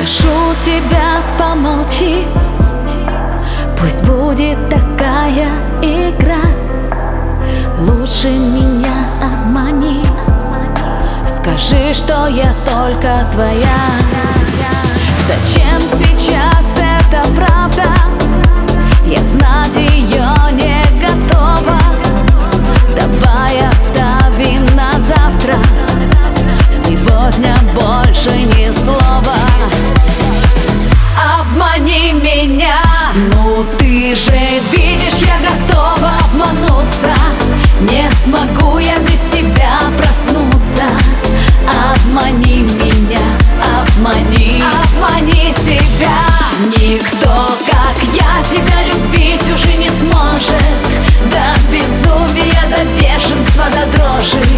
Прошу тебя, помолчи. Пусть будет такая игра. Лучше меня обмани. Скажи, что я только твоя. Зачем сейчас эта правда? Я знать ее не готова. Давай оставим на завтра. Сегодня больше ни слова. Обмани меня. Ну ты же видишь, я готова обмануться. Не смогу я без тебя проснуться. Обмани меня, обмани, обмани себя. Никто, как я, тебя любить уже не сможет. До безумия, до бешенства, до дрожи.